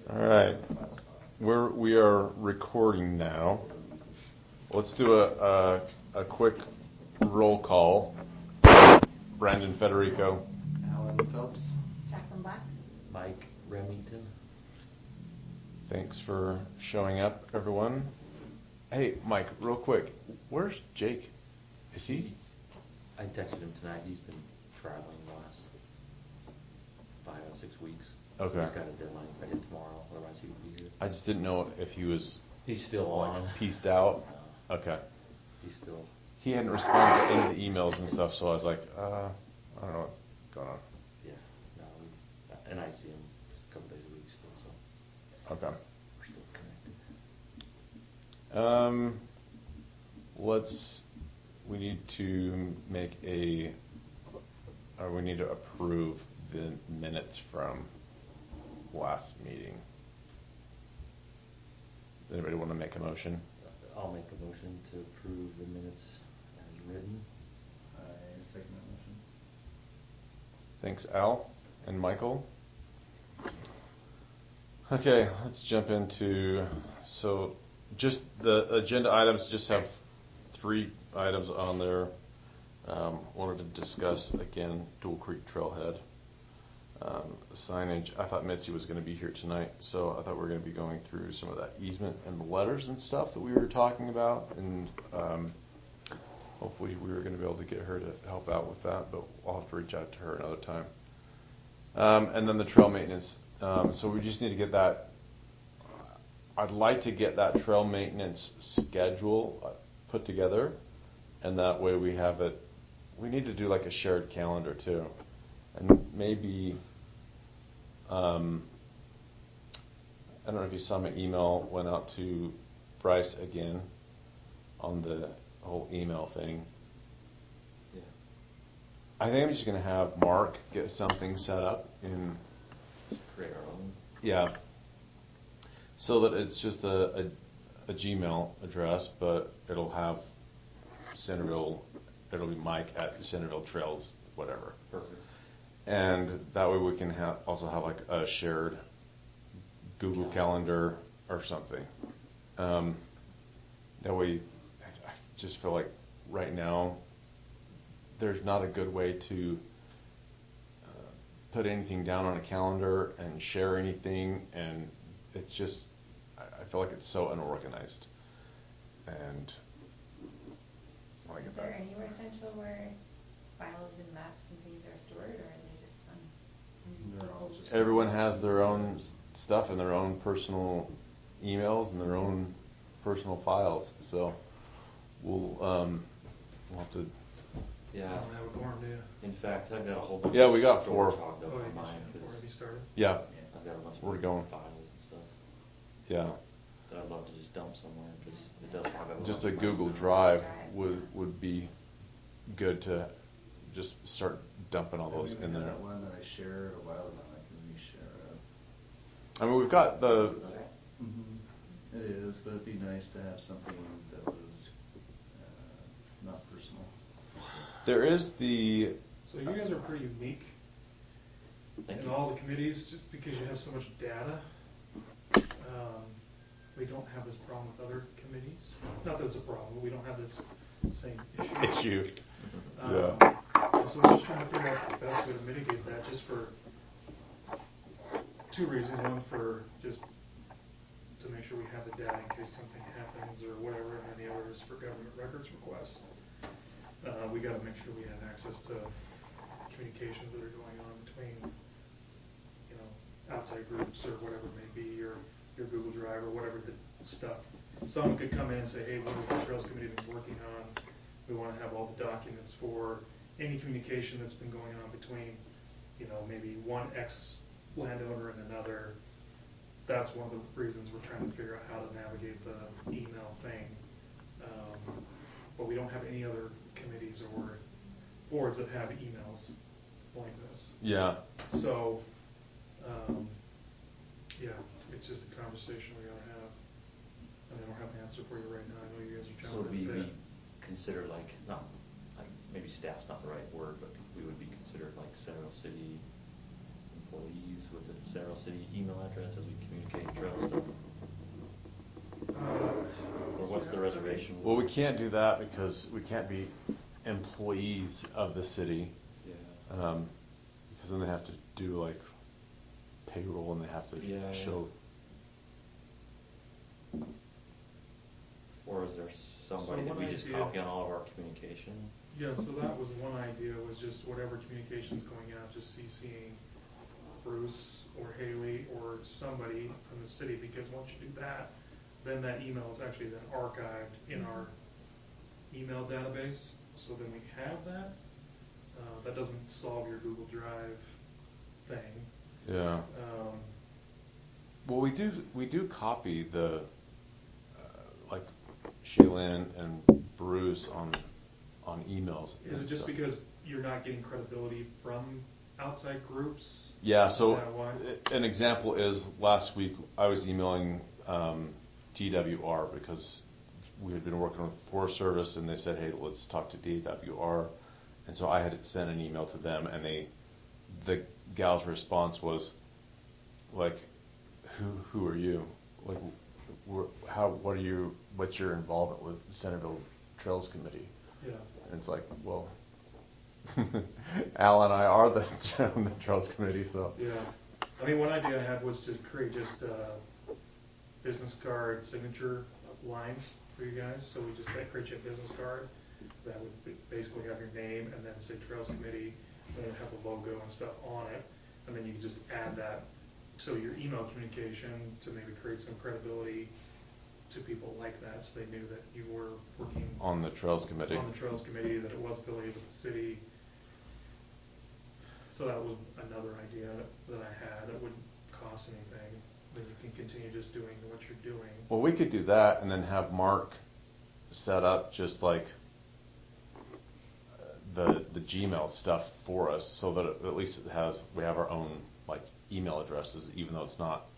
All right, we are recording now. Let's do a quick roll call. Brandon Federico. Alan Phelps. Jacqueline Black. Mike Remington. Thanks for showing up, everyone. Hey, Mike, real quick, where's Jake? Is he? I texted him tonight. He's been traveling the last 5 or 6 weeks. Okay. So he's got a deadline he's got to hit tomorrow, otherwise he would be here. I just didn't know if he was He's still on. pieced out. Okay. He's still. He hadn't responded to any of the emails and stuff, so I was like, I don't know what's going on. Yeah. No. And I see him just a couple days a week still, so. Okay. We're still connected. We need to approve the minutes from last meeting. Does anybody want to make a motion? I'll make a motion to approve the minutes as written. I second that motion. Thanks, Al and Michael. Okay, let's jump into, so just the agenda items just have 3 items on there. Wanted to discuss, again, Dual Creek Trailhead. Signage. I thought Mitzi was going to be here tonight, so I thought we were going to be going through some of that easement and the letters and stuff that we were talking about, and hopefully we were going to be able to get her to help out with that, but I'll have to reach out to her another time. And then the trail maintenance. So we just need to get that. I'd like to get that trail maintenance schedule put together, and that way we have it. We need to do like a shared calendar too, and maybe. I don't know if you saw my email went out to Bryce again on the whole email thing. Yeah. I think I'm just going to have Mark get something set up in. Create our own. Yeah. So that it's just a Gmail address, but it'll have Centerville. It'll be Mike at Centerville Trails, whatever. Perfect. And that way we can also have like a shared Google Calendar or something. That way, I just feel like right now there's not a good way to put anything down on a calendar and share anything, and it's just, I feel like it's so unorganized. And Is there anywhere central where files and maps and things are stored, or are they just on? They're all just. everyone has their own stuff and their own personal emails and their own personal files. So we'll have to. Yeah. I don't have a quorum, do you? In fact, I've got a whole bunch Yeah, of we got storage 4. hogged up Oh, on you mine have because you started? Yeah. I've got a bunch We're of going. files and stuff Yeah. that I'd love to just dump somewhere because it does hog up. Just a Google Drive would be good to just start dumping all those in there. That one that I shared a while ago, I can reshare it. I mean, we've got the. It is, but it'd be nice to have something that was not personal. There is the. So you guys are pretty unique in all the committees, just because you have so much data. We don't have this problem with other committees. Not that it's a problem, but we don't have this same issue. Yeah. So we're just trying to figure out the best way to mitigate that, just for 2 reasons. One, for just to make sure we have the data in case something happens or whatever, and then the other is for government records requests. We got to make sure we have access to communications that are going on between, outside groups or whatever it may be, your Google Drive or whatever the stuff. Someone could come in and say, hey, what has the Trails Committee been working on? We want to have all the documents for any communication that's been going on between, maybe one ex-landowner and another. That's one of the reasons we're trying to figure out how to navigate the email thing. But we don't have any other committees or boards that have emails like this. Yeah. So, it's just a conversation we gotta have. And I don't have an answer for you right now. I know you guys are trying So to. we consider maybe staff's not the right word, but we would be considered like Centerville City employees with a Centerville City email address as we communicate Well, we can't do that because we can't be employees of the city. Yeah. Because then they have to do like payroll and they have to Yeah, show. Or is there somebody So that we one just idea- copy on all of our communication? Yeah, so that was one idea, was just whatever communication's going out, just CCing Bruce or Haley or somebody from the city, because once you do that, then that email is actually then archived in our email database, so then we have that. That doesn't solve your Google Drive thing. Yeah. Well, we do copy the like Shaylin and Bruce on emails. Is it and just stuff. because you're not getting credibility from outside groups? Yeah. Is So that why? an example is last week I was emailing DWR because we had been working with Forest Service and they said, hey, let's talk to DWR. And so I had sent an email to them, and the gal's response was like, "Who are you? Like, what's your involvement with the Centerville Trails Committee?" Yeah. And it's like, well, Al and I are the Trails Committee, so. Yeah. I mean, one idea I had was to create just business card signature lines for you guys. So we just create you a business card that would basically have your name and then say Trails Committee, and then have a logo and stuff on it. And then you can just add that to your email communication to maybe create some credibility to people like that, so they knew that you were working On the Trails Committee. on the Trails Committee, that it was affiliated with the city. So that was another idea that I had that wouldn't cost anything. Then you can continue just doing what you're doing. Well, we could do that and then have Mark set up just like the Gmail stuff for us, so that at least we have our own like email addresses, even though it's not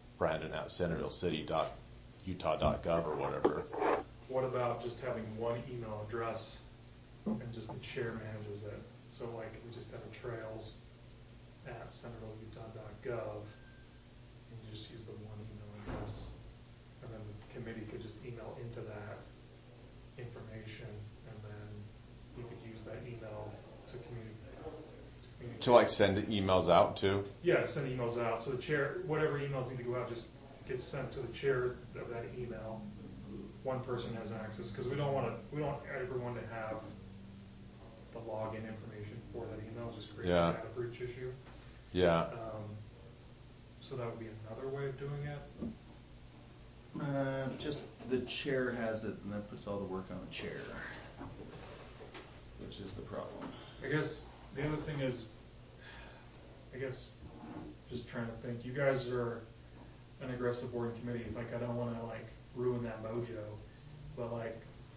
brandon@centervillecity.utah.gov or whatever. What about just having one email address and just the chair manages it? So like we just have a trails@centervilleutah.gov and you just use the one email address, and then the committee could just email into that information, and then you could use that email to communicate. To like send emails out to. Yeah, send emails out. So the chair, whatever emails need to go out, just gets sent to the chair of that email. One person has access, because we don't want everyone to have the login information for that email. It just creates a data breach issue. Yeah. So that would be another way of doing it. Just the chair has it, and that puts all the work on the chair, which is the problem. I guess the other thing is, just trying to think, you guys are an aggressive board and committee. Like, I don't want to like ruin that mojo, but like,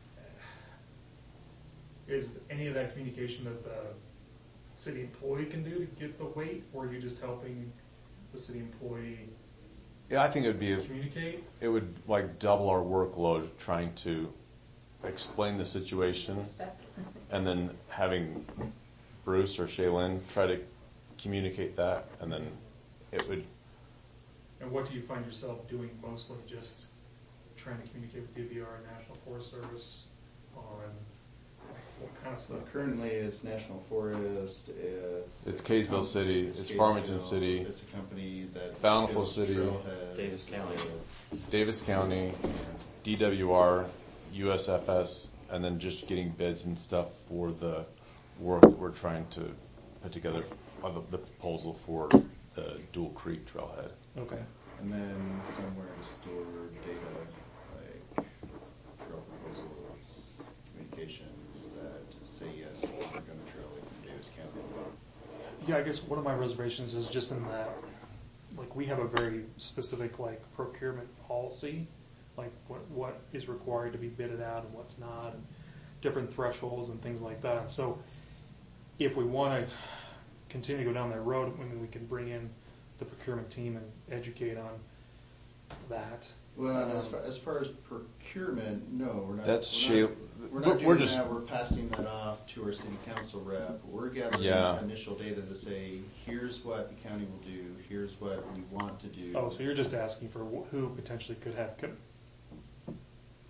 is any of that communication that the city employee can do to get the weight, or are you just helping the city employee Yeah, I think communicate? it would like double our workload trying to explain the situation, and then having Bruce or Shaylin try to communicate that, and then it would. And what do you find yourself doing mostly? Just trying to communicate with DVR and National Forest Service on what kind of stuff? Currently, it's National Forest. It's Kaysville City. It's Farmington Kaysville, City. It's a company that Bountiful builds City. trailheads. Davis County. DWR, USFS, and then just getting bids and stuff for the work that we're trying to put together on the proposal for the Dual Creek Trailhead. Okay. And then somewhere to store data like trail proposals, communications that say yes, we're going to trail it from Davis County. Yeah, I guess one of my reservations is just in that, like, we have a very specific like procurement policy, like what is required to be bidded out and what's not, and different thresholds and things like that. So if we want to continue to go down that road, I mean, we can bring in the procurement team and educate on that. Well, as far as procurement, no, we're not. That's we're not we're doing just- that. We're passing that off to our city council rep. We're gathering initial data to say, here's what the county will do. Here's what we want to do. Oh, so you're just asking for who potentially could have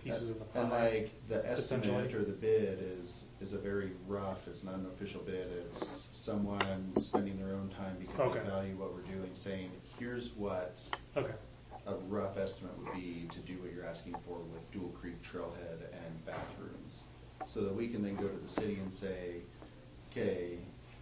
pieces of the pie. And like the essentially. estimate or the bid is a very rough, it's not an official bid, it's someone spending their own time because Okay. they value what we're doing, saying, here's what Okay. a rough estimate would be to do what you're asking for with Dual Creek Trailhead and bathrooms. So that we can then go to the city and say, okay,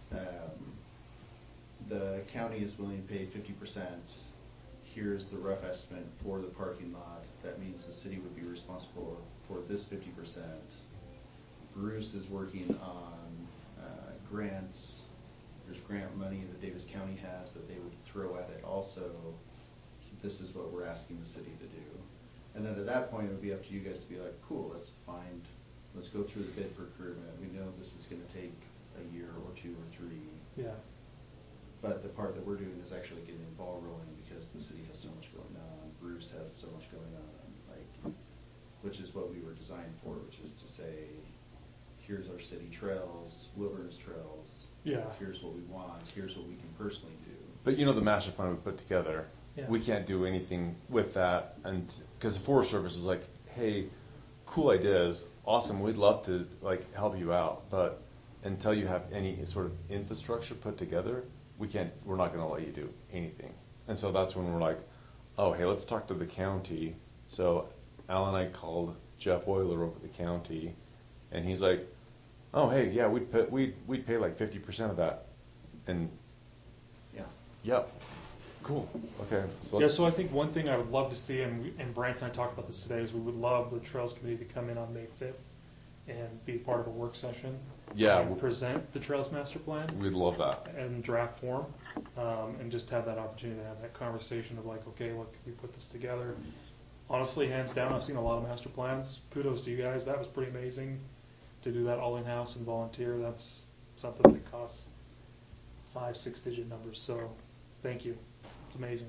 the county is willing to pay 50%. Here's the rough estimate for the parking lot. That means the city would be responsible for this 50%. Bruce is working on grants. There's grant money that Davis County has that they would throw at it also. This is what we're asking the city to do. And then at that point, it would be up to you guys to be like, cool, let's go through the bid procurement. We know this is going to take a year or 2 or 3. Yeah. But the part that we're doing is actually getting the ball rolling because the city has so much going on. Bruce has so much going on, like, which is what we were designed for, which is to say, here's our city trails, wilderness trails. Yeah. Here's what we want. Here's what we can personally do. But the master plan we put together, Yeah. we can't do anything with that, and because the Forest Service is like, hey, cool ideas, awesome, we'd love to like help you out, but until you have any sort of infrastructure put together, we're not going to let you do anything. And so that's when we're like, oh, hey, let's talk to the county. So Al and I called Jeff Euler over at the county, and he's like, oh, hey, yeah, we'd pay like 50% of that, and yep. Cool. Okay. So I think one thing I would love to see, and Brant and I talked about this today, is we would love the Trails Committee to come in on May 5th and be part of a work session. Yeah. And present the Trails Master Plan. We'd love that. In draft form, and just have that opportunity to have that conversation of like, okay, look, we put this together. Honestly, hands down, I've seen a lot of master plans. Kudos to you guys. That was pretty amazing to do that all in-house and volunteer. That's something that costs 5-6 digit numbers. So thank you. It's amazing.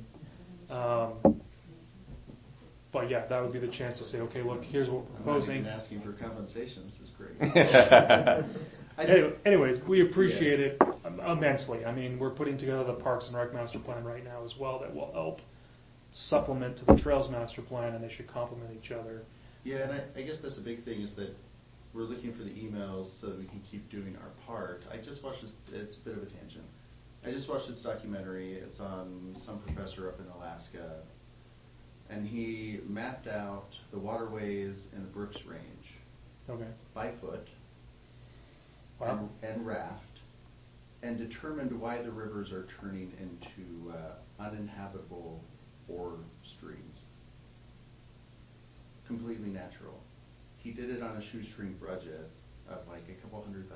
But yeah, that would be the chance to say, okay, look, here's what we're proposing. I'm not even asking for compensation. This is great. Anyways, we appreciate it immensely. I mean, we're putting together the Parks and Rec Master Plan right now as well that will help supplement to the Trails Master Plan, and they should complement each other. Yeah, and I guess that's a big thing is that we're looking for the emails so that we can keep doing our part. I just watched this, it's a bit of a tangent. I just watched this documentary. It's on some professor up in Alaska, and he mapped out the waterways in the Brooks Range. Okay. By foot. Wow. And raft, and determined why the rivers are turning into uninhabitable ore streams. Completely natural. He did it on a shoestring budget of like $200,000.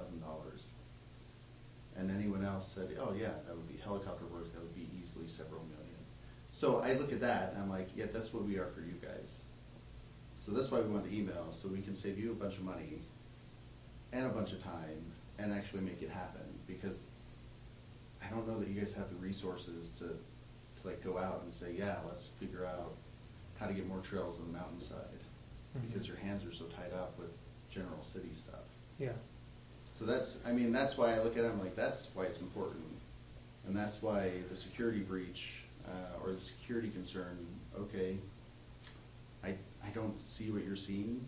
And anyone else said, oh yeah, that would be helicopter work, that would be easily several million. So I look at that and I'm like, yeah, that's what we are for you guys. So that's why we want the email, so we can save you a bunch of money and a bunch of time and actually make it happen. Because I don't know that you guys have the resources to like go out and say, yeah, let's figure out how to get more trails on the mountainside. Because your hands are so tied up with general city stuff. Yeah. So that's why I look at it, I'm like, that's why it's important. And that's why the security breach, or the security concern, okay, I don't see what you're seeing.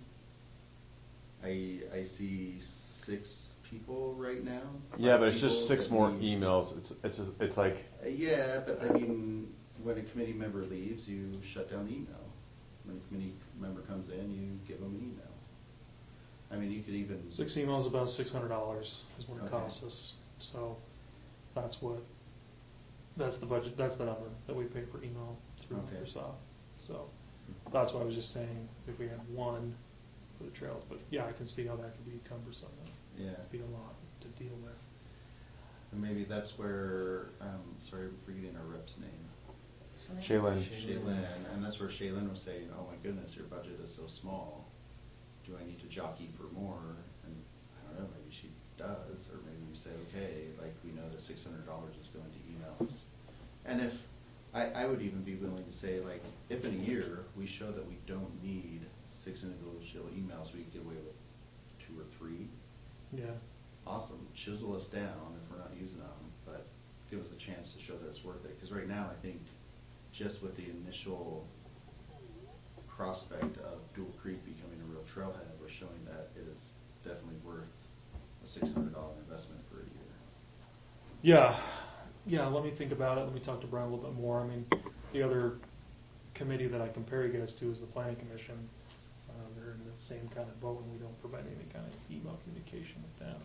I see 6 people right now. Yeah, but it's just 6 more emails. It's like. Yeah, but I mean, when a committee member leaves, you shut down the email. When a committee member comes in, you give them an email. I mean, you could even 6 emails, about $600 is what it costs us. So that's the budget. That's the number that we pay per email through Microsoft. So that's why I was just saying if we had 1 for the trails, but yeah, I can see how that could be cumbersome. It'd be a lot to deal with. And maybe that's where sorry, I'm forgetting our rep's name. Shaylin. And that's where Shaylin was saying, oh my goodness, your budget is so small. Do I need to jockey for more? And I don't know, maybe she does, or maybe we say, okay, like we know that $600 is going to emails. And if, I would even be willing to say, like, if in a year we show that we don't need 6 individual emails, we get away with 2 or 3. Yeah. Awesome. Chisel us down if we're not using them, but give us a chance to show that it's worth it. Because right now, I think just with the initial prospect of Dual Creek becoming a real trailhead, we're showing that it is definitely worth a $600 investment for a year. Yeah, let me think about it. Let me talk to Brian a little bit more. I mean, the other committee that I compare you guys to is the Planning Commission. They're in the same kind of boat, and we don't provide any kind of email communication with them.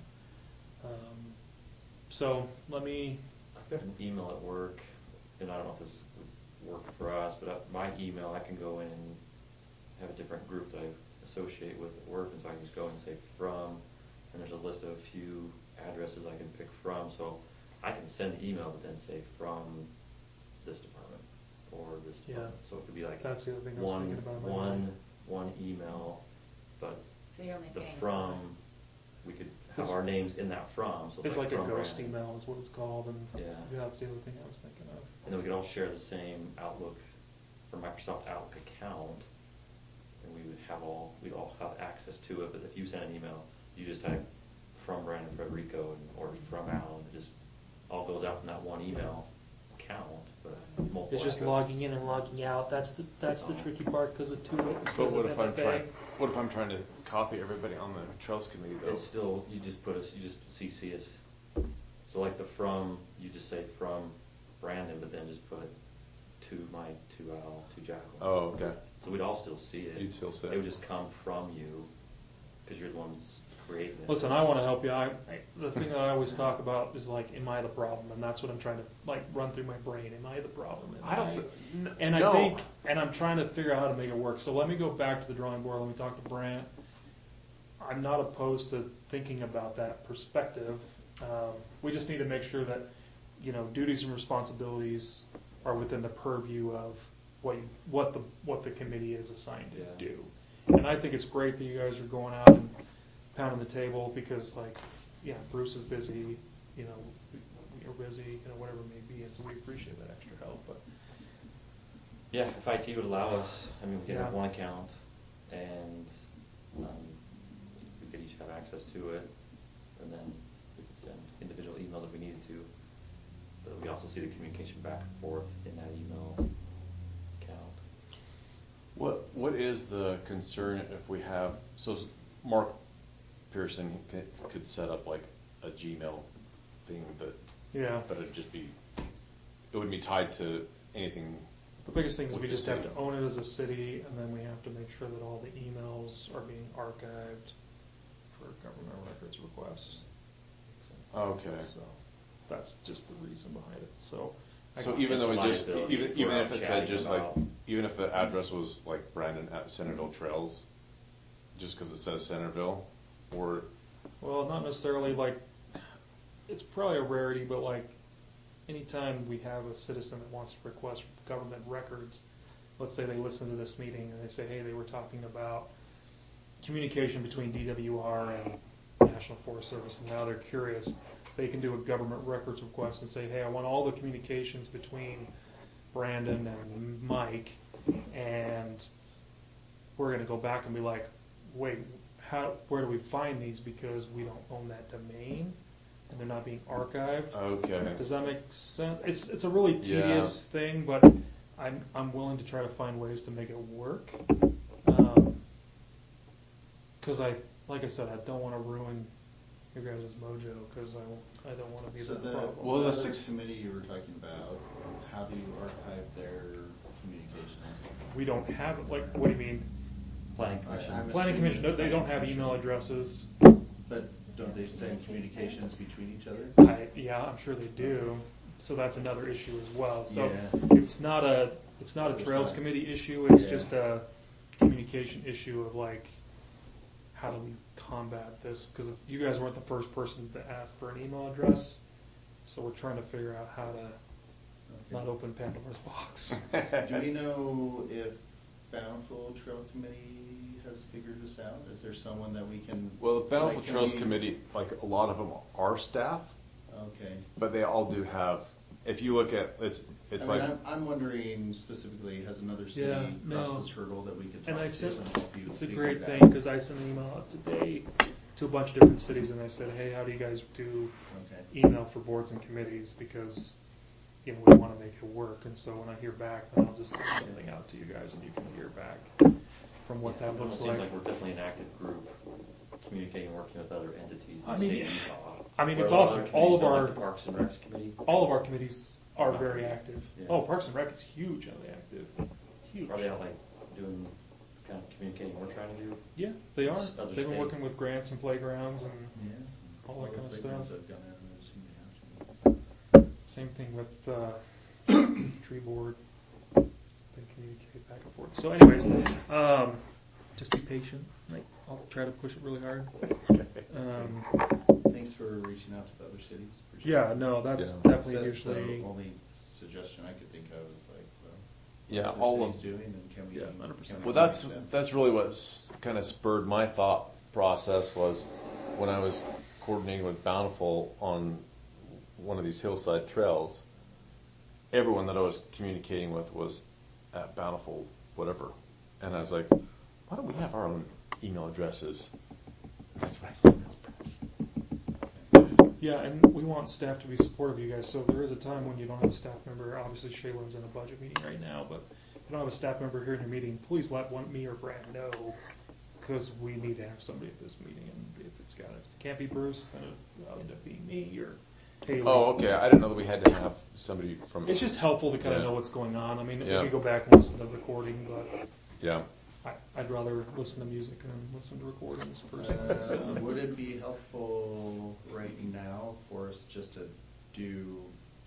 So let me. I've got an email at work, and I don't know if this would work for us, but my email, I can go in and have a different group that I associate with at work, and so I can just go and say from, and there's a list of a few addresses I can pick from, so I can send the email, but then say from this department or this department. Yeah. So it could be like That's the other thing I was thinking about in my mind. one email, but So you're only the paying from, we could have our names in that from. So it's like a from ghost Brandon. email is what it's called, and Yeah. that's the other thing I was thinking of. And then we could all share the same Outlook or Microsoft Outlook account, and we'd all have access to it. But if you send an email, you just type from Brandon Federico or from Alan. It just all goes out from that one email account, but multiple. It's just addresses. logging in and logging out. That's the tricky part because of But what if I'm trying to copy everybody on the Trails Committee though? It's still, you just CC us. So like the from, you just say from Brandon, but then just put to Mike, to Al, to Jacqueline. Oh, okay. So we'd all still see it. You'd still see it. It would just come from you because you're the one that's creating it. Listen, I want to help you. The thing that I always talk about is like, am I the problem? And that's what I'm trying to like run through my brain. Am I the problem? I think, and I'm trying to figure out how to make it work. So let me go back to the drawing board. Let me talk to Brant. I'm not opposed to thinking about that perspective. We just need to make sure that, duties and responsibilities are within the purview of what the committee is assigned to do. And I think it's great that you guys are going out and pounding the table because, Bruce is busy, we're busy, whatever it may be, and so we appreciate that extra help. But yeah, if IT would allow us, we could have one account, and we could each have access to it, and then we could send individual emails if we needed to. But we also see the communication back and forth in that email account. What is the concern if we have Mark Pearson could set up like a Gmail thing but it wouldn't be tied to anything. The biggest thing is we just have to own it as a city, and then we have to make sure that all the emails are being archived for government records requests. Okay. So that's just the reason behind it. So even though even if it said just even if the address was like Brandon at Centerville Trails, just because it says Centerville, or not necessarily. It's probably a rarity, but anytime we have a citizen that wants to request government records, let's say they listen to this meeting and they say, hey, they were talking about communication between DWR and National Forest Service, and now they're curious. They can do a government records request and say, hey, I want all the communications between Brandon and Mike, and we're going to go back and be like, wait, where do we find these? Because we don't own that domain, and they're not being archived. Okay. Does that make sense? It's a really tedious thing, but I'm willing to try to find ways to make it work. Because like I said, I don't want to ruin your guys' mojo because I don't want to be the problem. Well, the sixth committee you were talking about, how do you archive their communications? We don't have it. What do you mean? Planning Commission. Planning Commission. They don't have email addresses. But don't they send communications between each other? I'm sure they do. So that's another issue as well. So Yeah. it's not a Trails Committee issue. It's just a communication issue of how do we combat this? Because you guys weren't the first persons to ask for an email address, so we're trying to figure out how to not open Pandora's box. Do we know if Bountiful Trail Committee has figured this out? Is there someone that we can? Well, the Bountiful Trails Committee, a lot of them are staff. Okay. But they all do have. If you look at I'm wondering specifically, has another city crossed this hurdle that we could talk to and help you? It's a great thing because I sent an email out today to a bunch of different cities and I said, hey, how do you guys do email for boards and committees? Because we want to make it work. And so when I hear back, then I'll just send something out to you guys and you can hear back. from what that looks It seems like. like we're definitely an active group, communicating, working with other entities in I the mean, state of Utah. I mean, Where it's a lot of awesome. other All of committees, our like the Parks and Recs committee. all of our committees are very active. Yeah. Oh, Parks and Rec is hugely active. Huge. Are they out like doing kind of communicating we're trying to do? Yeah, they are. Other They've been state. working with grants and playgrounds and Yeah. all that kind of playgrounds stuff. I've gone out and I've seen they have to. Same thing with tree board. They communicate back and forth. So, anyways, just be patient. Like, I'll try to push it really hard. Thanks for reaching out to the other cities. Appreciate Yeah, it. no, that's Yeah. definitely That's usually. the only suggestion I could think of is like, well, Yeah, what all other of- cities doing, and can we? Yeah, can 100%. we Well, connect them? that's really what kind of spurred my thought process was when I was coordinating with Bountiful on one of these hillside trails. Everyone that I was communicating with was at Bountiful, whatever, and I was like, why don't we have our own email addresses? That's what I emailed press. Yeah, and we want staff to be supportive of you guys. So if there is a time when you don't have a staff member, obviously Shaylin's in a budget meeting right now, but if you don't have a staff member here in your meeting, please let me or Brad know, because we need to have somebody at this meeting. And if it can't be Bruce, then it'll end up being me or Haley. Oh, okay. I didn't know that we had to have somebody from. It's just helpful to kind of Yeah. know what's going on. I mean, Yeah. we go back and listen to the recording, but Yeah. I'd rather listen to music than listen to recordings personally. So. Would it be helpful right now for us just to do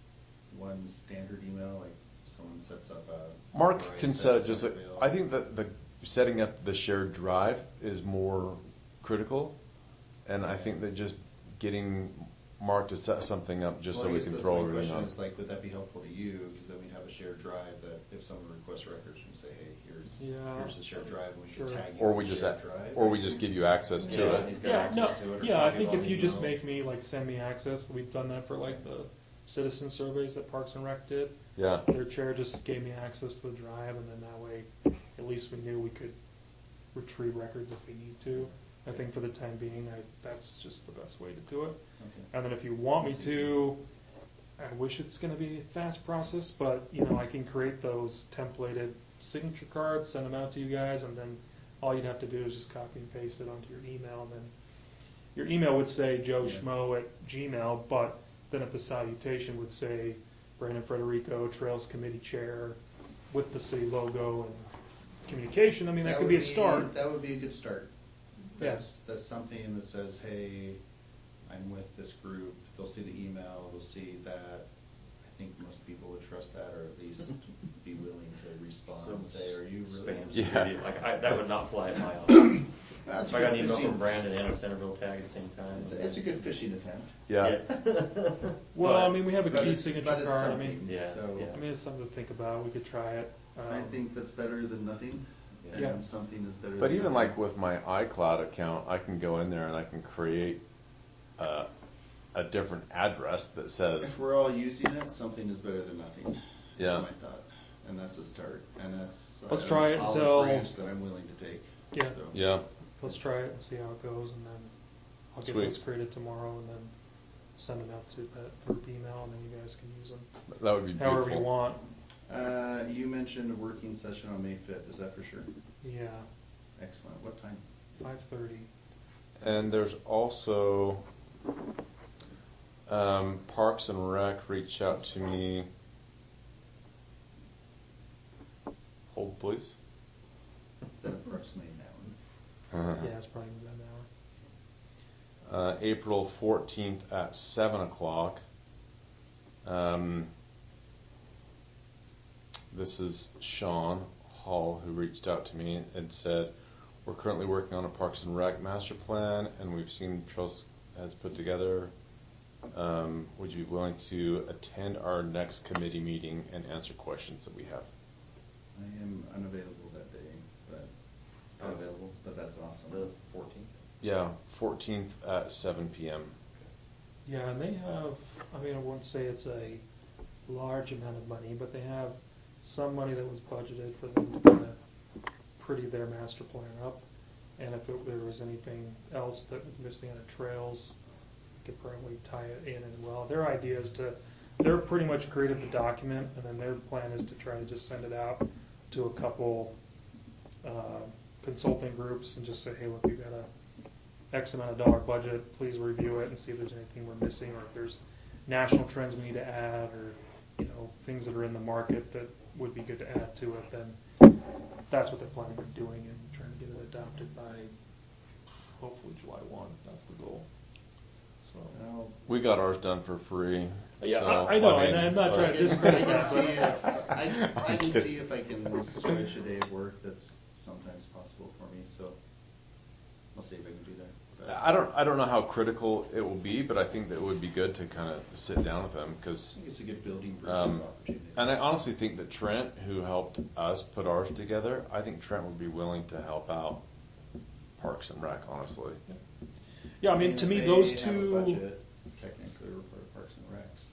one standard email, like someone sets up a. Mark or I can set set just. something up? I think that the setting up the shared drive is more critical, and I think that just getting Mark to set something up just Well, so I we guess can that's throw my everything question on. is, like, would that be helpful to you? Because then we'd have a shared drive that if someone requests records, we can say, hey, here's the shared drive, and we can Sure. tag you Or in we the just shared drive. or we just give you access to Yeah, it. he's got Yeah, access no, to it. Or yeah. I copy think of if all you the just emails. make me send me access, we've done that for the citizen surveys that Parks and Rec did. Yeah. Their chair just gave me access to the drive, and then that way, at least we knew we could retrieve records if we need to. I think for the time being, that's just the best way to do it. Okay. And then if you want me to, I wish it's going to be a fast process, but I can create those templated signature cards, send them out to you guys, and then all you'd have to do is just copy and paste it onto your email, and then your email would say Joe Schmo at Gmail, but then at the salutation would say Brandon Frederico, Trails Committee Chair, with the city logo and communication. I mean, that could be a start. That would be a good start. Yes. That's something that says, hey, I'm with this group. They'll see the email. They'll see that. I think most people would trust that, or at least be willing to respond and say, are you really? Spam Yeah. security. Like that would not fly at my office. That's If I got an good email fishing. from Brandon and a Centerville tag at the same time. It's a good fishing attempt. Yeah. Well, But- I mean, we have a But key it's- signature but it's card. I something. mean, Yeah, So yeah. I mean, it's something to think about. We could try it. I think that's better than nothing. And Yeah. something is better But than even nothing. like with my iCloud account, I can go in there and I can create a different address that says. If we're all using it, something is better than nothing. Yeah. That's my thought. And that's a start. And that's Let's an try it olive until- branch that I'm willing to take. Yeah. So. Yeah. Let's try it and see how it goes, and then I'll get Sweet. those created tomorrow, and then send them out to that group email, and then you guys can use them That would be beautiful. however you want. You mentioned a working session on May 5th. Is that for sure? Yeah, Excellent. What time? 5:30. And there's also Parks and Rec reached out to me. Hold, please. It's then approximately an Uh-huh. Yeah, it's probably about an hour. April 14th at 7 o'clock. This is Sean Hall who reached out to me and said, we're currently working on a Parks and Rec master plan, and we've seen Trails has put together. Would you be willing to attend our next committee meeting and answer questions that we have? I am unavailable that day, but I'm available. But that's awesome. The 14th. Yeah, 14th at 7 p.m. Yeah, and they have, I mean, I wouldn't say it's a large amount of money, but they have some money that was budgeted for them to kind of pretty their master plan up. And if there was anything else that was missing on the trails, we could probably tie it in as well. Their idea is they're pretty much created the document, and then their plan is to try to just send it out to a couple consulting groups and just say, hey, look, we've got a X amount of dollar budget. Please review it and see if there's anything we're missing, or if there's national trends we need to add, or things that are in the market that would be good to add to it. Then that's what they're planning on doing and trying to get it adopted by hopefully July 1. That's the goal. So we got ours done for free. yeah, so, I know, and I'm not trying to discredit that. I can see if I can switch a day of work. That's sometimes possible for me. So I'll see if I can do that. But I don't know how critical it will be, but I think that it would be good to kind of sit down with them, because I think it's a good building bridges opportunity. and I honestly think that Trent, who helped us put ours together, I think Trent would be willing to help out Parks and Rec, honestly. Yeah, I mean, to me, they those have two. a budget, technically, we're part of Parks and Rec, so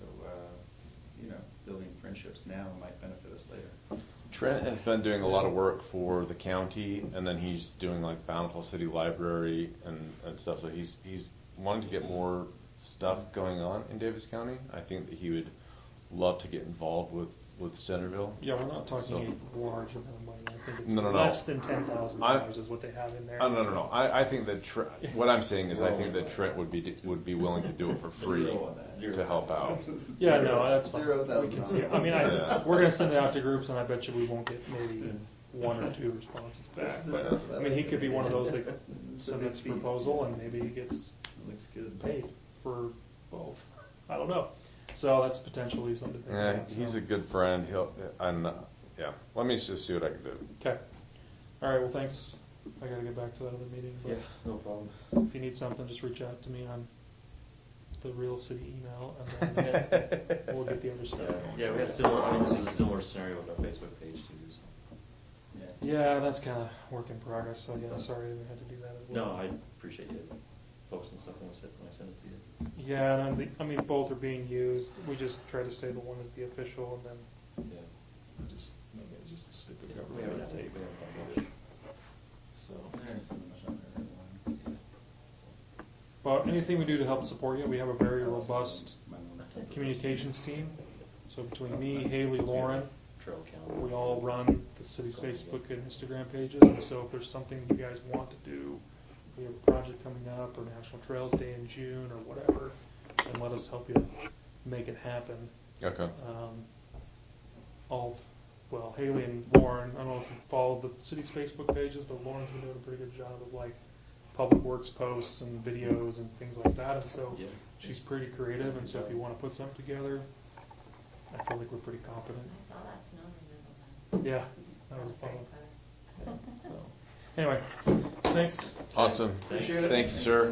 building friendships now might benefit us later. Trent has been doing a lot of work for the county, and then he's doing like Bountiful City Library and stuff. So he's wanting to get more stuff going on in Davis County. I think that he would love to get involved with Centerville. Yeah, we're not talking So- a large amount of money. I think it's No. less than $10,000 is what they have in there. No. I think that what I'm saying is I think that Trent would be willing to do it for free Zero on that. to help out. Yeah, no, that's fine. $0,000. We can see it. I mean, Yeah. we're going to send it out to groups, and I bet you we won't get maybe one or two responses back. But I mean, he could be one of those that submits a proposal, and maybe he gets Looks good. paid for both. I don't know. So that's potentially something to think Yeah, about. he's so. a good friend. Yeah. Let me just see what I can do. Okay. All right. Well, thanks. I got to get back to that other meeting. But Yeah, no problem. if you need something, just reach out to me on the Real City email, and then we'll get the other stuff. Yeah, we had similar. I mean, this was a similar scenario with our Facebook page too. So. Yeah, that's kind of work in progress. So yeah, sorry we had to do that as well. No, I appreciate you posting stuff when I send it to you. Yeah, and I mean both are being used. We just try to say the one is the official, and then Yeah. just make it just a stupid We government haven't tape. done much. So, There isn't much on there. but anything we do to help support you, we have a very robust communications team. So between me, Haley, Lauren, Trail calendar. we all run the city's Facebook and Instagram pages. And so if there's something you guys want to do, we have a project coming up, or National Trails Day in June, or whatever, and let us help you make it happen. Okay. Haley and Lauren, I don't know if you followed the city's Facebook pages, but Lauren's been doing a pretty good job of like public works posts and videos and things like that. And so she's pretty creative. And so if you want to put something together, I feel like we're pretty competent. I saw that snow removal then. Yeah, that was a fun very one. clever. So anyway, thanks. Awesome. Appreciate it. Thank you, sir.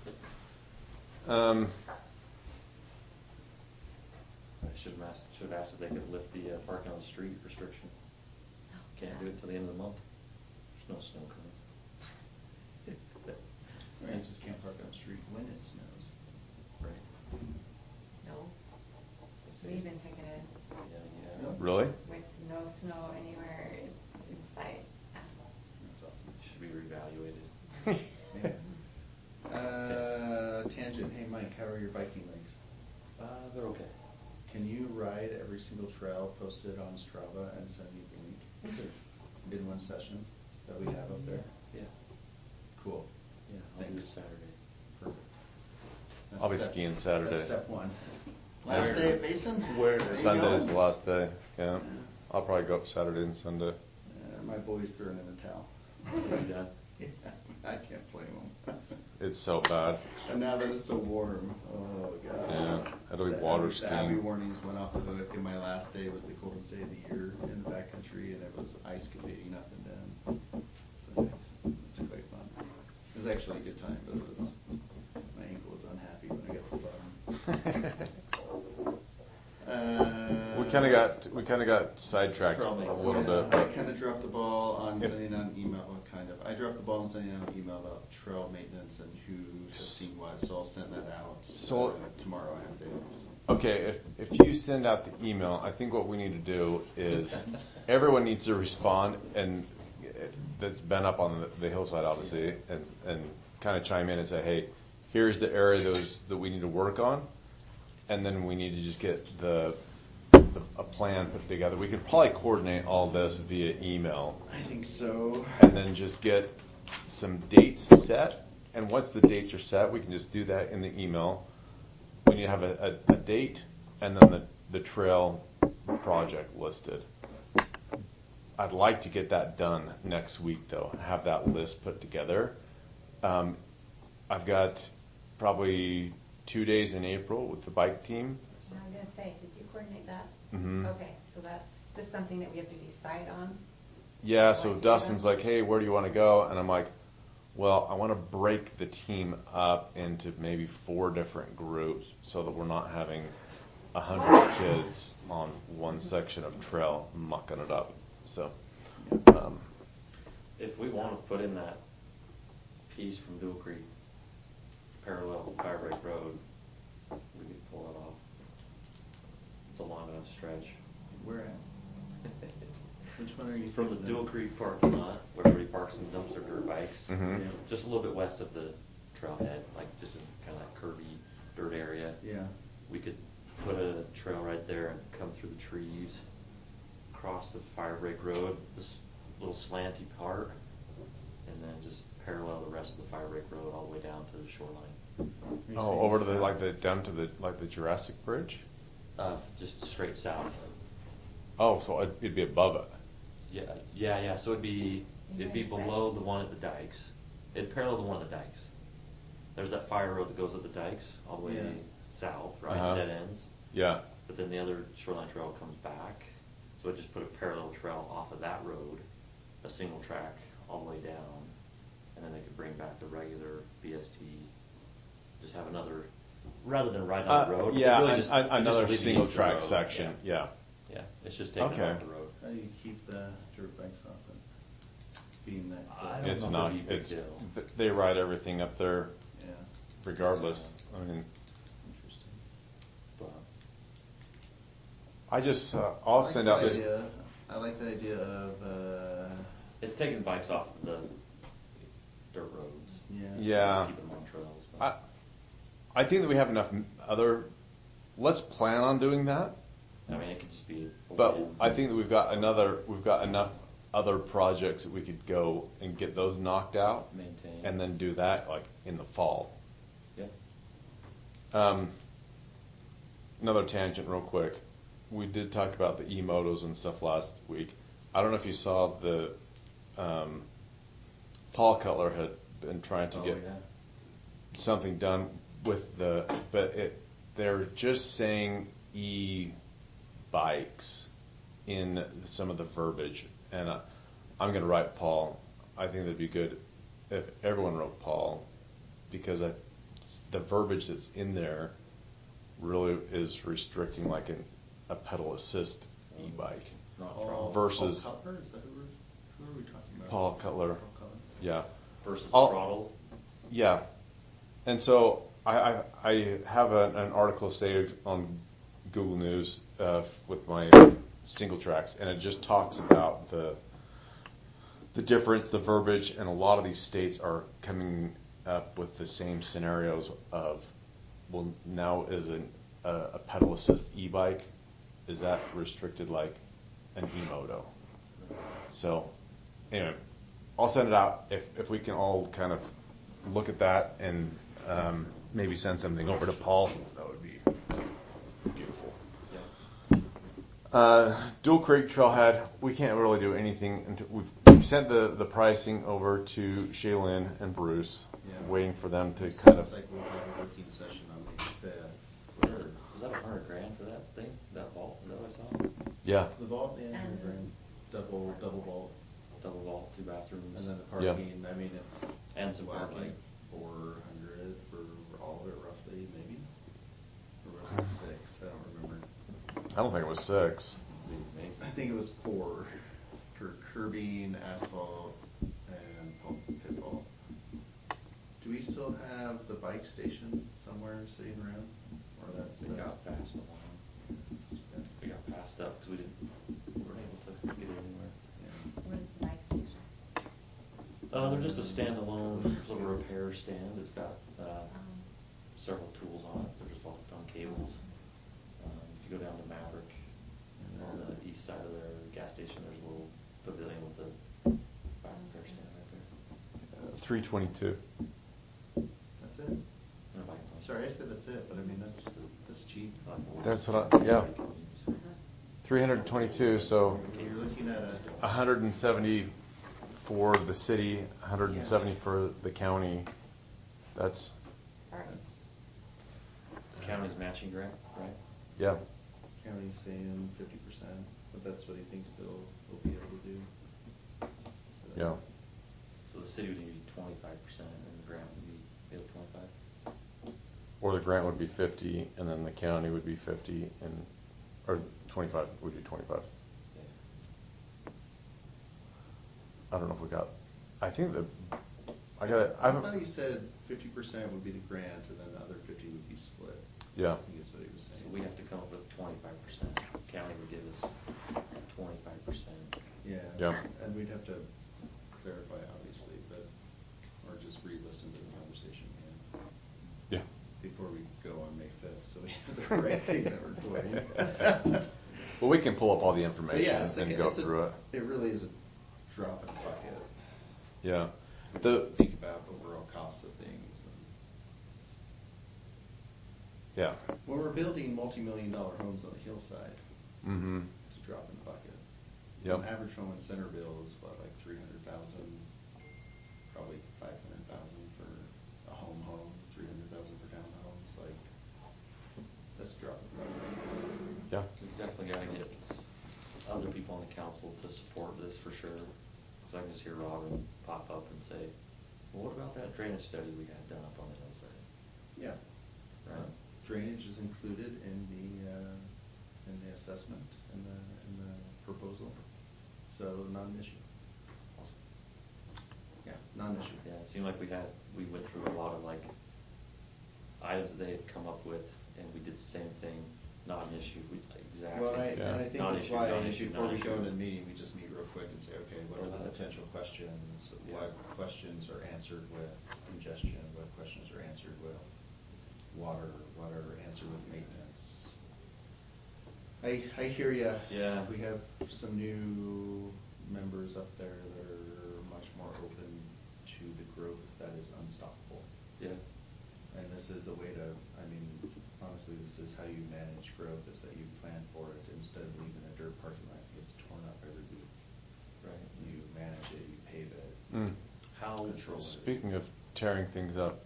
I should have asked if they could lift the parking on the street restriction. Can't do it till the end of the month. There's no snow coming. Right, you just can't park on the street when it snows. Right. No, we've been ticketed Yeah. Really? with no snow anywhere in sight. That's awesome. Should be reevaluated. Tangent. Hey, Mike, how are your biking legs? They're okay. Can you ride every single trail posted on Strava and send me the link Sure. in one session that we have up there? Yeah. Cool. Yeah. I'll do it Thanks. Saturday. Perfect. That's I'll be skiing Saturday. That's step one. Last day at Basin? Where? There you Sunday's go. the last day. Yeah. I'll probably go up Saturday and Sunday. My boy's throwing in the towel. Yeah. Yeah, I can't blame him. It's so bad. And now that it's so warm, oh god. Yeah. It'll be The water Abby- The Abby skiing. warnings went off the hook, and my last day was the coldest day of the year in the backcountry, and it was ice skating up and down. So it's quite fun. It was actually a good time, but it was my ankle was unhappy when I got to the bottom. We kind of got sidetracked a little bit. I kind of dropped the ball on sending out an email. Well, kind of. I dropped the ball on sending out an email about trail maintenance and who has seen what. So I'll send that out. So- tomorrow I have to. So. Okay, if you send out the email, I think what we need to do is everyone needs to respond, and that's been up on the hillside, obviously, and kind of chime in and say, hey, here's the area that we need to work on, and then we need to just get the a plan put together. We could probably coordinate all this via email. I think so. And then just get some dates set. And once the dates are set, we can just do that in the email. We need to have a date and then the trail project listed. I'd like to get that done next week, though. Have that list put together. I've got probably 2 days in April with the bike team. I was going to say, did you coordinate that? Mm-hmm. Okay, so that's just something that we have to decide on. Yeah, so Dustin's like, hey, where do you want to go? And I'm like, well, I want to break the team up into maybe 4 different groups so that we're not having 100 kids on one section of trail mucking it up. So, if we want to put in that piece from Dual Creek parallel to Fire Break Road, we could pull it off. It's a long enough stretch. Where at? Which one are you From the thinking Dual of? Creek parking lot, where everybody parks and dumps their dirt bikes, Mhm. Yeah. just a little bit west of the trailhead, like just in kind of that curvy dirt area. Yeah. We could put a trail right there and come through the trees, cross the Fire Break Road, this little slanty part, and then just parallel the rest of the Fire Break Road all the way down to the shoreline. You're oh, saying over to south. down to the Jurassic Bridge. Just straight south. Oh, so it'd be above it. Yeah. So it'd be You're below west. the one at the dikes. It'd parallel the one at the dikes. There's that fire road that goes up the dikes all the way Yeah. south, right? Uh-huh. Dead ends. Yeah. But then the other shoreline trail comes back. So it just put a parallel trail off of that road, a single track all the way down, and then they could bring back the regular BST. Just have another, rather than right on the road. Yeah, it really just another alleviates single the track road. section. Yeah. Yeah, it's just taking Okay. it off the road. How do you keep the dirt bikes off it? Being that I close. don't It's know if not. it'd be a big It's deal. they ride everything up there, Yeah. regardless. I mean, Interesting. But I just I'll I like send that out this. idea. I like the idea of it's taking bikes off the dirt roads. yeah. Keep them on trails. But I think that we have enough other. Let's plan on doing that. I mean, it could just be. a But weekend. I think that we've got enough other projects that we could go and get those knocked out, Maintain. and then do that like in the fall. Yeah. Another tangent, real quick. We did talk about the e-motos and stuff last week. I don't know if you saw the Paul Cutler had been trying to get something done with they're just saying e-bikes in some of the verbiage, and I'm going to write Paul. I think that'd be good if everyone wrote Paul, because the verbiage that's in there really is restricting like a pedal assist e-bike Not Paul, throttle. versus Paul Cutler? Is that who are we talking about? Paul Cutler. Paul Cutler. Yeah. Versus I'll- throttle. Yeah. And so I have an article saved on Google News with my single tracks, and it just talks about the difference, the verbiage, and a lot of these states are coming up with the same scenarios of, well, now is a pedal assist e-bike, is that restricted like an e-moto? So anyway, I'll send it out if we can all kind of look at that and maybe send something over to Paul. That would be beautiful. Yeah. Dual Creek Trailhead, we can't really do anything until we've sent the pricing over to Shaylin and Bruce, Yeah. waiting for them to Sounds kind of. like we'll have a working session on the 5th. Was that $100,000 for that thing? That vault? Is that what I saw? Yeah. The vault and And- your grand double vault, Double vault, 2 bathrooms. and then the parking. I mean, it's And some what, parking. like 400 for all of it, roughly, maybe. Or was it 6? I don't remember. I don't think it was 6. I think it was 4 for curbing, asphalt, and pit vault. Do we still have the bike station somewhere sitting around, or that's We got passed along. We got passed up because we weren't able to get it anywhere. What is the bike station? They're just a standalone little repair stand. It's got several tools on it. They're just all hooked on cables. If you go down to Maverick, on the east side of their gas station, there's a little pavilion with a fire stand right there. 322. That's it? And a bike lane. Sorry, I said that's it, but I mean, that's cheap. That's what yeah. 322, so Okay, you're looking at 170 for the city, 170 for the county. That's, The county's matching grant, right? yeah. county saying 50%, but that's what he thinks they'll be able to do. So, Yeah. So the city would need 25% and the grant would be 25? Or the grant would be 50, and then the county would be 50, and or 25 would be 25. Yeah. I don't know if we got. I think that I got it. I thought he said 50% would be the grant, and then the other 50 would be split. Yeah. I think that's what he was So saying. we have to come up with 25%. County would give us 25%. Yeah. Yeah. And we'd have to clarify, obviously, but or just re-listen to the conversation again. Yeah. Before we go on May 5th, so we have the right thing that we're doing. Well, we can pull up all the But information yeah, it's like and go through it. It really is a drop in the bucket. Yeah. Think about overall costs of things. Yeah. When we're building multi-million-dollar homes on the hillside, Mm-hmm. it's a drop in the bucket. Yep. An average home in Centerville is what, like 300,000, probably 500,000 for a home, 300,000 for townhomes. Like, that's a drop in the bucket. Yeah. We've definitely got to get other people on the council to support this for sure. Because I can just hear Robin pop up and say, well, what about that drainage study we had done up on the hillside? Yeah. Right. Drainage is included in the assessment and the proposal, so not an issue. Awesome. Yeah, not an issue. Yeah, it seemed like we went through a lot of like items that they had come up with, and we did the same thing. Not an issue. Well, Exactly. and I think that's Non-issue, why non-issue, before we go non-issue. into the meeting, we just meet real quick and say, okay, what are the potential questions? What questions are answered with congestion? What questions are answered with water? What are answered with maintenance? I hear you. Yeah. We have some new members up there that are much more open to the growth that is unstoppable. Yeah. And this is a way to, I mean, honestly, this is how you manage growth, is that you plan for it instead of leaving a dirt parking lot that gets torn up every week. Right. You manage it, you pave it. How Control it. Speaking of tearing things up,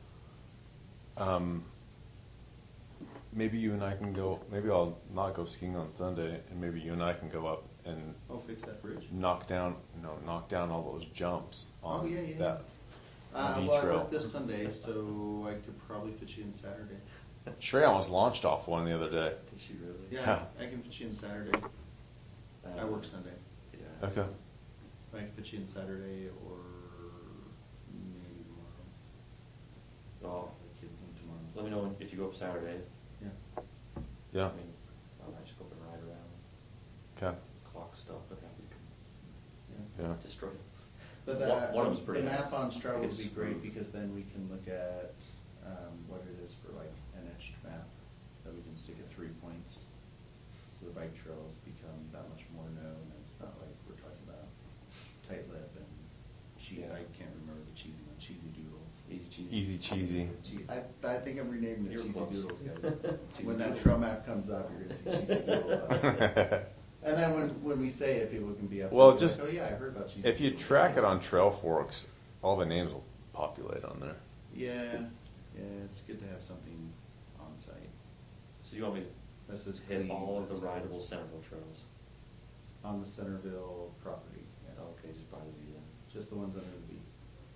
maybe you and I can go. Maybe I'll not go skiing on Sunday, and maybe you and I can go up and Fix that bridge? knock down all those jumps on that Well, I trail. work this Sunday, so I could probably fit you in Saturday. Shreya almost launched off one the other day. Did she really? Yeah, I can fit you in Saturday. I work Sunday. Yeah. Okay. I can fit you in Saturday or maybe tomorrow. So Tomorrow. let me know if you go up Saturday. Yeah. Yeah. I mean, I might just go up and ride around. Okay. Clock stuff, but that we can Yeah. destroy those. But One of them's pretty the nice. map on Strava would It's be great smooth. because then we can look at what it is for like an etched map that we can stick at 3 points. So the bike trails become that much more known, and it's not like we're talking about tight lip and Yeah. I can't remember the cheesy one, cheesy doodles. Easy cheesy. Easy cheesy. I think I'm renaming it You're cheesy close. doodles, guys. Cheesy When that doodles. trail map comes up, you're gonna see cheesy doodles on it. And then when we say it, people can be up. Well, and be just like, oh yeah, I heard about cheesy. if you doodles." track it on Trail Forks, all the names will populate on there. Yeah, it's good to have something on site. So you want me This to is hit clean, all of the this rideable is- Centerville trails? On the Centerville property, yeah. Okay, just by the V then. Just the ones under the V.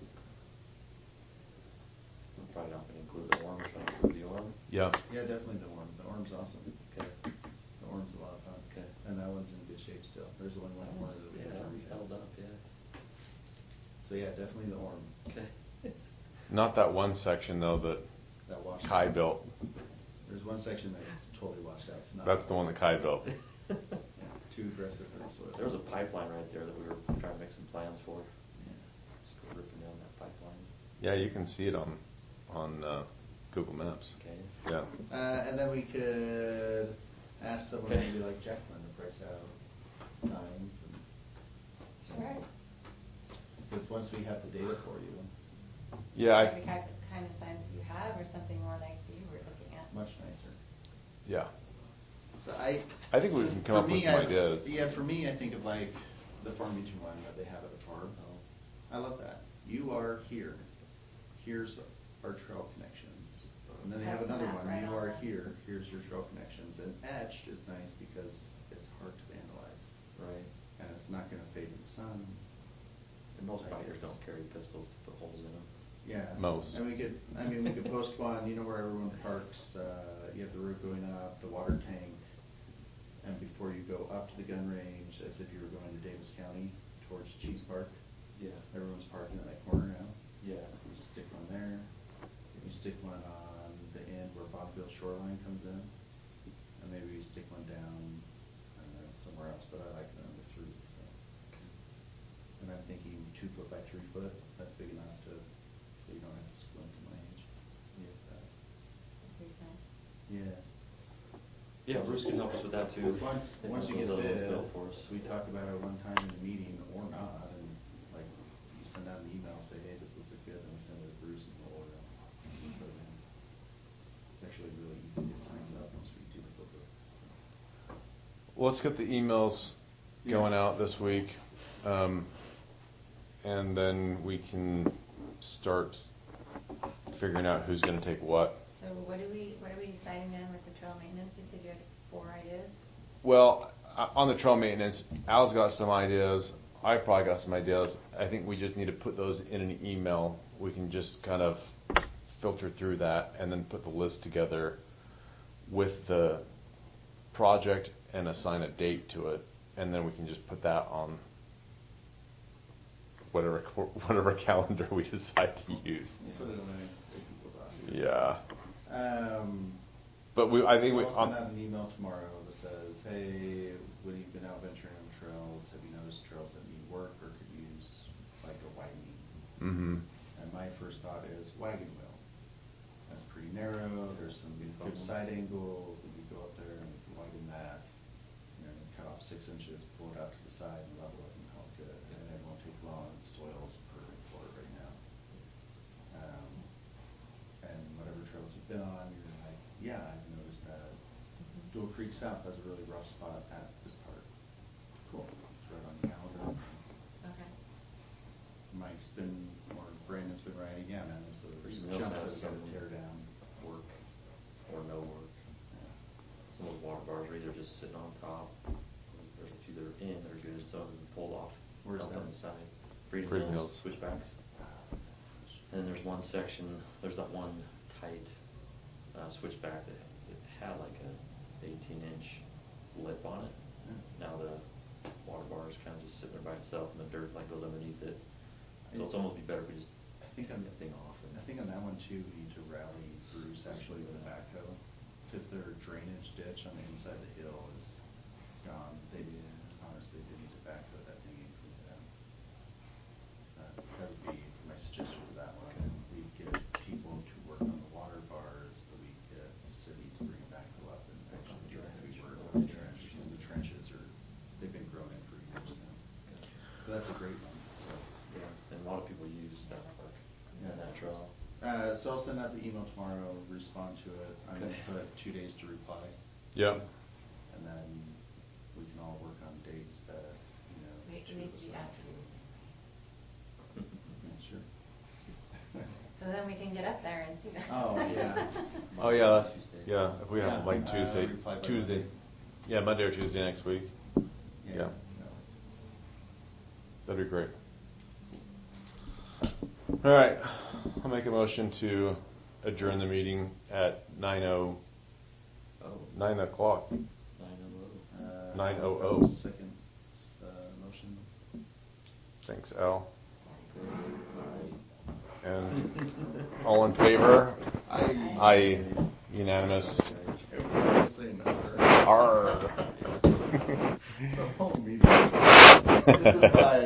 I'm probably not gonna include the Orm, should I include the Orm? Yeah. Yeah, definitely the Orm. The Orm's awesome. Okay. The Orm's a lot of fun. Okay. And that one's in good shape still. There's only one corner that we Yeah, have to it's held rehab. up, yeah. So yeah, definitely the Orm. Okay. Not that one section though that That washed Kai out. built. There's one section that's totally washed out. It's not That's the one that Kai built. Yeah, too aggressive for the soil. There was a pipeline right there that we were trying to make some plans for. Yeah. Just go ripping down that pipeline. Yeah, you can see it on Google Maps. Okay. Yeah. And then we could ask someone maybe like Jacqueline to price out signs and. Sure. Because once we have the data for you, Yeah, Like the kind of signs you have, or something more like you were looking at. much nicer. yeah. So I think we can come up with some ideas. Yeah, for me, I think of like the Farmington one that they have at the farm. I love that. You are here. Here's our trail connections. And then they have Has a another map one. right You on are it. here. Here's your trail connections. And etched is nice because it's hard to vandalize. Right. And it's not going to fade in the sun. And most Like bikers it's- don't carry pistols to put holes in them. Yeah. Most. And we could post one, where everyone parks, you have the roof going up, the water tank, and before you go up to the gun range, as if you were going to Davis County towards Cheese Park, Yeah. everyone's parking at that corner now. Yeah. You stick one there, you stick one on the end where Bonneville Shoreline comes in, and maybe you stick one down, I don't know, somewhere else, but I like the number 3, so. And I'm thinking 2 foot by 3 foot, that's big enough so you don't have to squint in my age. Yeah. 3 cents. Yeah. Yeah, Bruce can help us with that too. Because If once you those get other ones bid, built for us. we talk about it one time in the meeting or not, and like, you send out an email, say, hey, this looks good, and we send it to Bruce and we'll order them. Put 'em in. It's actually really easy to get signs up once we do the book. Well, let's get the emails going out this week, and then we can start figuring out who's going to take what. So what are we deciding then with the trail maintenance? You said you had 4 ideas? Well, on the trail maintenance, Al's got some ideas. I probably got some ideas. I think we just need to put those in an email. We can just kind of filter through that and then put the list together with the project and assign a date to it. And then we can just put that on whatever calendar we decide to use. Put it in a Google Doc. Yeah. But I think I'll send out an email tomorrow that says, hey, when you've been out venturing on trails, have you noticed trails that need work or could use like a widening? Mm-hmm. And my first thought is wagon wheel. That's pretty narrow. There's some good side angle. We could go up there and we can widen that. Cut off 6 inches, pull it out to the side, and level it, and call it good. And it won't take long. Soil's perfect for it right now. And whatever trails you've been on, you're like, yeah, I've noticed that. Dual Creek South has a really rough spot at this part. Cool. It's right on the calendar. Okay. Mike's been, or Brandon's been riding again, and so there's Mills jumps that has we gotta some tear down. Work or no work. Yeah. Some of those water bars are either just sitting on top. There's a few that are in that are good. Some of them pulled off. Where's dumped that? on the side. Freedom Freedom Hills, Hills. switchbacks. And then there's one section. There's that one tight switchback that had like a 18-inch lip on it. Yeah. Now the water bar is kind of just sitting there by itself, and the dirt like goes underneath it. So it's almost be better if we just I take that thing off. I think on that one too, we need to rally Bruce actually with a backhoe, because their drainage ditch on the inside of the hill is gone. They honestly, they need to backhoe that thing and clean it out. That would be my suggestion for that one. We get people to work on the water bars, but we get the city to bring a backhoe up and actually do the heavy work on the trench, because the trenches they've been grown in for years now. So that's a great one, so. Yeah, and a lot of people use that park and that trail. So I'll send out the email tomorrow, respond to it. I'm going to put 2 days to reply. Yep. And then we can all work on dates that, It two needs of to be us are- after the weekend. Yeah, sure. So then we can get up there and see that. Oh, yeah. Oh yeah, if we have Yeah, like Tuesday, reply by Monday. yeah, Monday or Tuesday next week. Yeah. That'd be great. All right, I'll make a motion to adjourn the meeting at 9 o'clock. 900. 9:00. Second motion. Thanks, Al. And all in favor? Aye. Unanimous. Everyone's saying that. Arr. The whole meeting. This is why